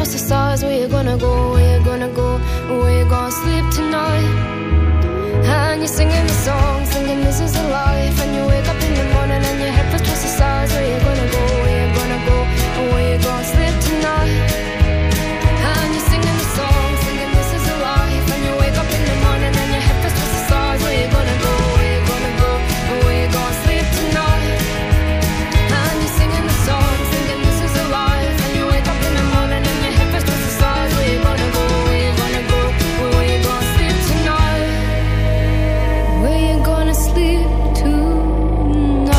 towards the stars. Where you gonna go, where you gonna go, where you gonna sleep tonight? And you're singing the song, thinking this is a life. And you wake up in the morning and your head first towards the stars. Where you gonna go, where you gonna go, where you gonna sleep tonight? And you're singing the song, thinking this is a life. And you wake up in the morning and your head first towards the stars. Where you gonna go, where you gonna go, where you gonna sleep tonight? And you're singing the song, thinking this is a life. And you wake up in the morning and your head first towards the stars. Where you gonna go, where you gonna go, where you gonna sleep tonight? Where you gonna sleep tonight?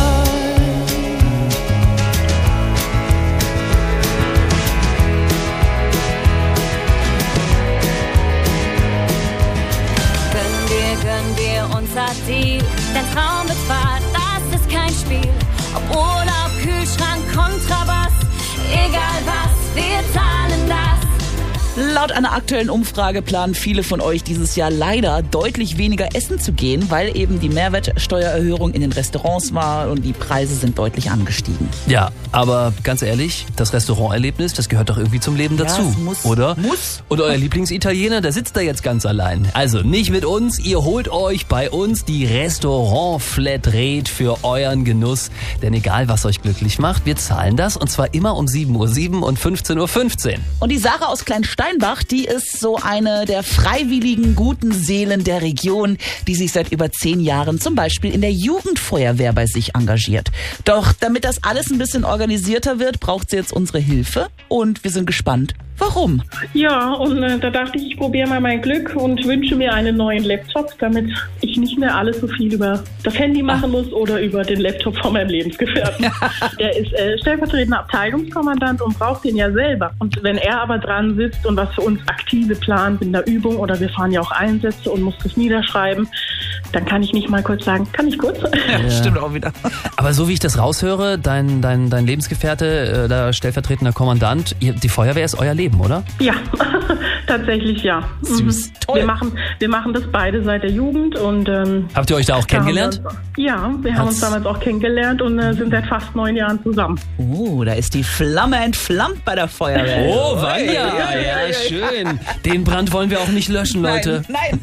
Gönnen wir unser Ziel, denn Traum wird wahr, das ist kein Spiel. Ob Urlaub, Kühlschrank, Kontrabass, egal was, wir zahlen das. Laut einer aktuellen Umfrage planen viele von euch dieses Jahr leider deutlich weniger essen zu gehen, weil eben die Mehrwertsteuererhöhung in den Restaurants war und die Preise sind deutlich angestiegen. Ja, aber ganz ehrlich, das Restauranterlebnis, das gehört doch irgendwie zum Leben dazu, Ja, es muss. oder? Muss. Und euer Lieblingsitaliener, der sitzt da jetzt ganz allein. Also nicht mit uns, ihr holt euch bei uns die Restaurant-Flatrate für euren Genuss. Denn egal, was euch glücklich macht, wir zahlen das und zwar immer um 7:07 Uhr und 15:15 Uhr. Und die Sarah aus Kleinsteinbach, die ist so eine der freiwilligen guten Seelen der Region, die sich seit über 10 Jahren zum Beispiel in der Jugendfeuerwehr bei sich engagiert. Doch damit das alles ein bisschen organisierter wird, braucht sie jetzt unsere Hilfe und wir sind gespannt, warum. Ja, und da dachte ich probiere mal mein Glück und wünsche mir einen neuen Laptop, damit ich nicht mehr alles so viel über das Handy machen muss oder über den Laptop von meinem Lebensgefährten. Der ist stellvertretender Abteilungskommandant und braucht den ja selber. Und wenn er aber dran sitzt und was für uns Aktive plant in der Übung oder wir fahren ja auch Einsätze und muss das niederschreiben, dann kann ich nicht mal kurz sagen, kann ich kurz? Ja, stimmt auch wieder. Aber so wie ich das raushöre, dein Lebensgefährte, der stellvertretender Kommandant, die Feuerwehr ist euer Leben, oder? Ja, tatsächlich ja. Süß, toll. Wir machen das beide seit der Jugend und Habt ihr euch da auch kennengelernt? Wir haben uns damals auch kennengelernt und sind seit fast 9 Jahren zusammen. Oh, da ist die Flamme entflammt bei der Feuerwehr. Oh, Vanja, ja, schön. Den Brand wollen wir auch nicht löschen, Leute. Nein.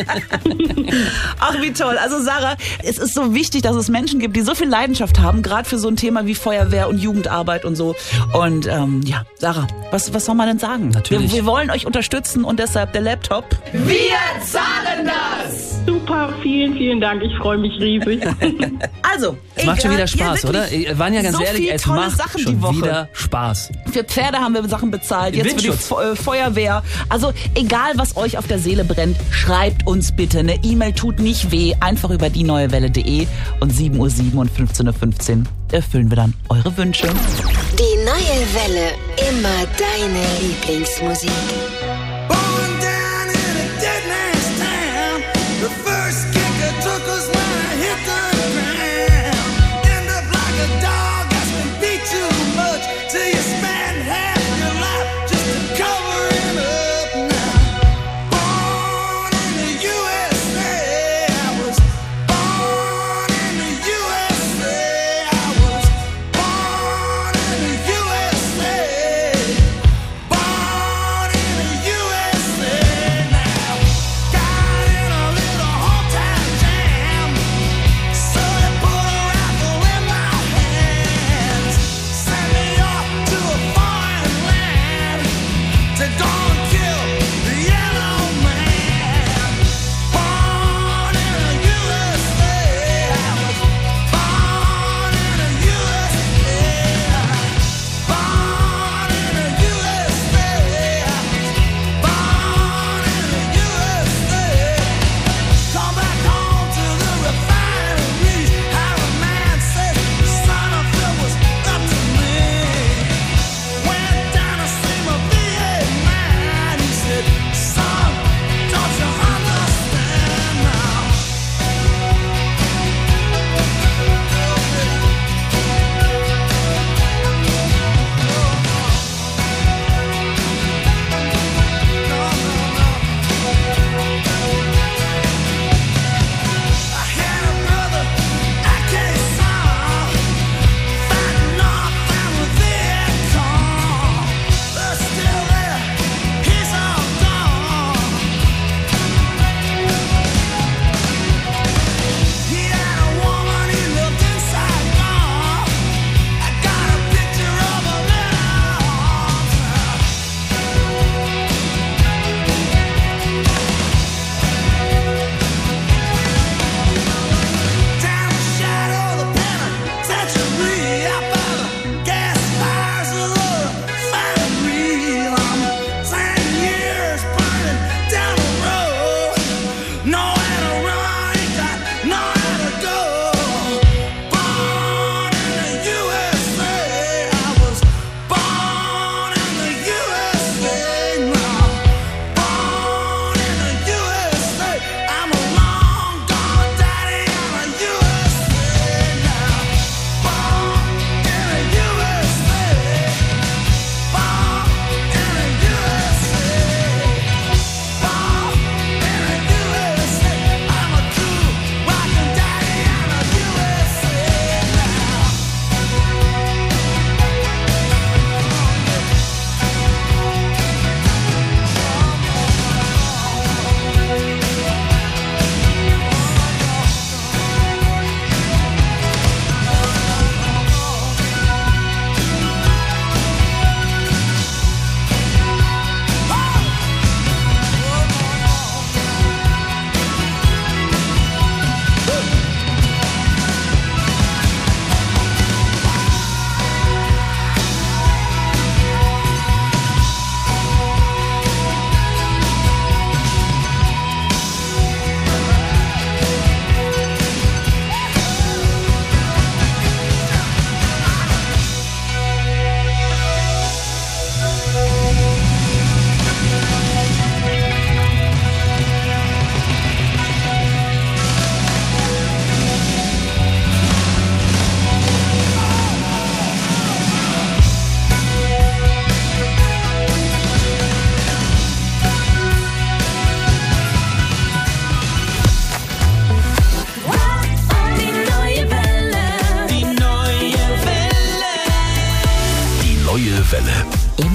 Ach, wie toll. Also Sarah, es ist so wichtig, dass es Menschen gibt, die so viel Leidenschaft haben, gerade für so ein Thema wie Feuerwehr und Jugendarbeit und so. Und ja, Sarah, was soll man denn sagen? Natürlich. Wir wollen euch unterstützen und deshalb der Laptop. Wir zahlen das! Super, vielen, vielen Dank. Ich freue mich riesig. Also, Es macht schon wieder Spaß, oder? Vanja, ganz so ehrlich, viel es tolle macht Sachen schon die Woche. wieder Spaß. Für Pferde haben wir Sachen bezahlt, jetzt für die Windschutz. Feuerwehr. Also egal, was euch auf der Seele brennt, schreibt uns bitte. Eine E-Mail tut nicht weh. Einfach über dieneuewelle.de und 7:07 und 15:15 Uhr erfüllen wir dann eure Wünsche. Die neue Welle, immer deine Lieblingsmusik. Born down in a dead man's town. The first kicker took us when I hit the ground. End up like a dog that's been beat too much. Till you spend half your life just to cover him up now. Born in the USA. I was born in the USA. I was born in the USA. Born in the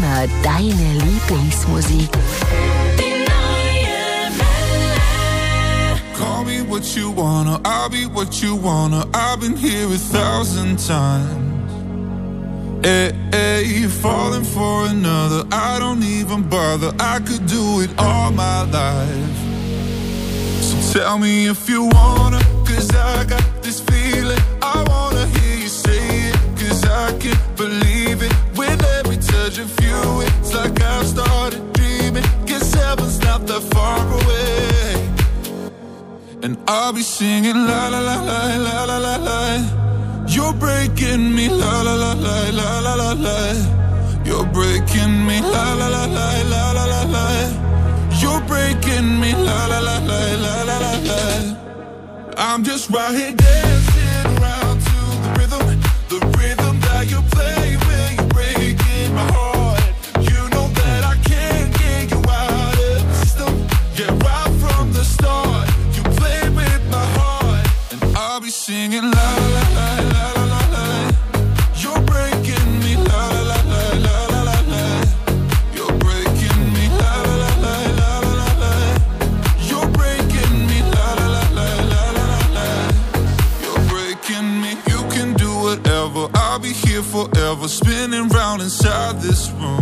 Immer deine Lieblingsmusik. Call me what you wanna, I'll be what you wanna. I've been here 1,000 times. Hey, falling for another, I don't even bother. I could do it all my life. So tell me if you wanna, 'cause I got this feeling. I wanna hear you say it, 'cause I can't believe it. With every touch of you, it's like I've started dreaming. 'Cause heaven's not that far away. And I'll be singing la la la la la la la la. You're breaking me la la la la la la la la. You're breaking me la la la la la la la la. You're breaking me la la la la la la la la. I'm just right here dancing around to the rhythm that you play when you're breaking my heart. You know that I can't get you out of the system. Yeah, right from the start. I'll be singing la la la la la la la. You're breaking me la la la la la la la. You're breaking me la la la la la la la. You're breaking me la la la la la la la. You're breaking me. You can do whatever. I'll be here forever, spinning round inside this room.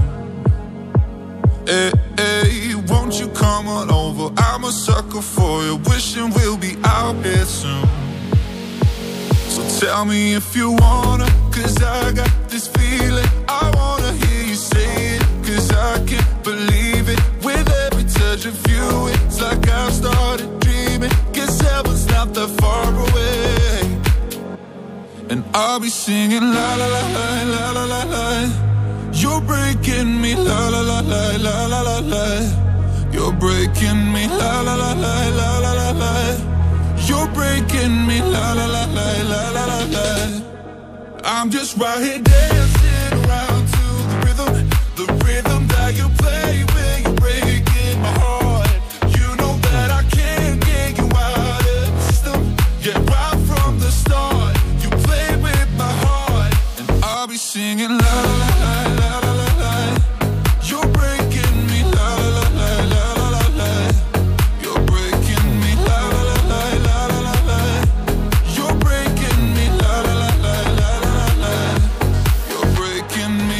Hey, won't you come on over? I'm a sucker for you, wishing we'll be out here soon. So tell me if you wanna, 'cause I got this feeling. I wanna hear you say it, 'cause I can't believe it. With every touch of you, it's like I've started dreaming. 'Cause heaven's not that far away. And I'll be singing la la la la la la la la. You're breaking me la la la la la la la la. You're breaking me la la la la la la la la. You're breaking me la la la la la la la la. I'm just right here dancing around to the rhythm that you play when you're breaking my heart. You know that I can't get you out of the system. Yeah, right from the start, you play with my heart, and I'll be singing la la la la la la la. You're breaking me la la la la la la la. You're breaking me la la la la la la la la. You're breaking me la la la la la la la la. You're breaking me.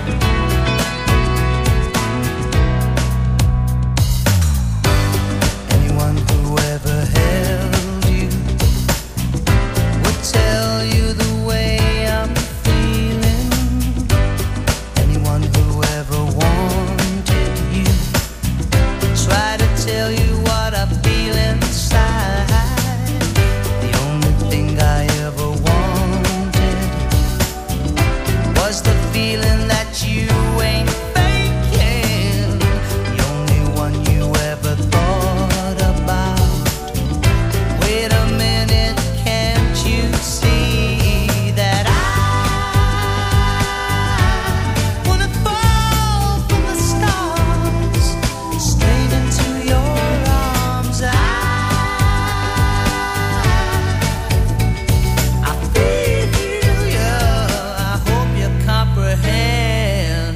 Anyone who ever held you would tell you the way I'm feeling. Anyone who ever wanted you try to tell you what I feel inside. The only thing I ever wanted was the feeling that you ain't faking. The only one you ever thought about. Wait a minute, can't you see that I wanna fall from the stars straight into your arms? I feel you. I hope you comprehend.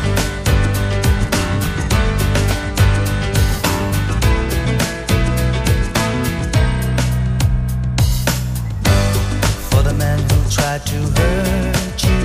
For the man who tried to hurt you,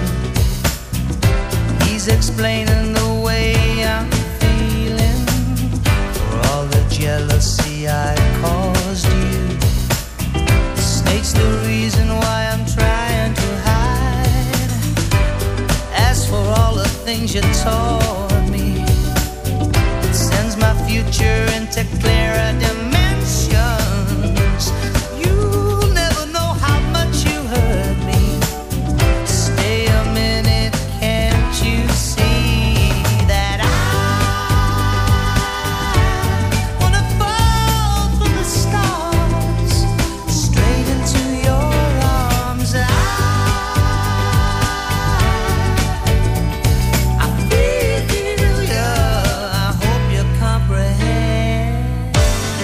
he's explaining the way I'm feeling. For all the jealousy I caused you, the snake's the reason why I'm trying to hide. As for all the things you taught me, it sends my future into clearer dimensions. You'll never know how much you hurt me. Stay a minute, can't you see that I wanna fall from the stars straight into your arms? I feel you. I hope you comprehend.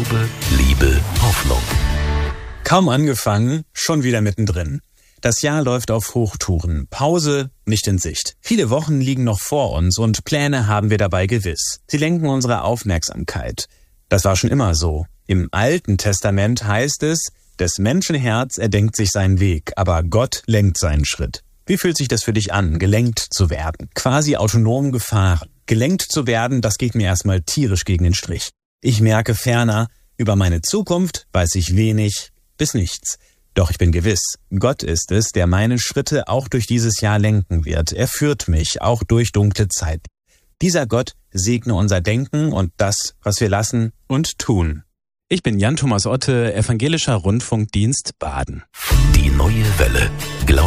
Glaube, Liebe, Hoffnung. Kaum angefangen, schon wieder mittendrin. Das Jahr läuft auf Hochtouren. Pause nicht in Sicht. Viele Wochen liegen noch vor uns und Pläne haben wir dabei gewiss. Sie lenken unsere Aufmerksamkeit. Das war schon immer so. Im Alten Testament heißt es, des Menschen Herz erdenkt sich seinen Weg, aber Gott lenkt seinen Schritt. Wie fühlt sich das für dich an, gelenkt zu werden? Quasi autonom gefahren. Gelenkt zu werden, das geht mir erstmal tierisch gegen den Strich. Ich merke ferner, über meine Zukunft weiß ich wenig bis nichts. Doch ich bin gewiss, Gott ist es, der meine Schritte auch durch dieses Jahr lenken wird. Er führt mich auch durch dunkle Zeit. Dieser Gott segne unser Denken und das, was wir lassen und tun. Ich bin Jan Thomas Otte, Evangelischer Rundfunkdienst Baden. Die neue Welle. Glaube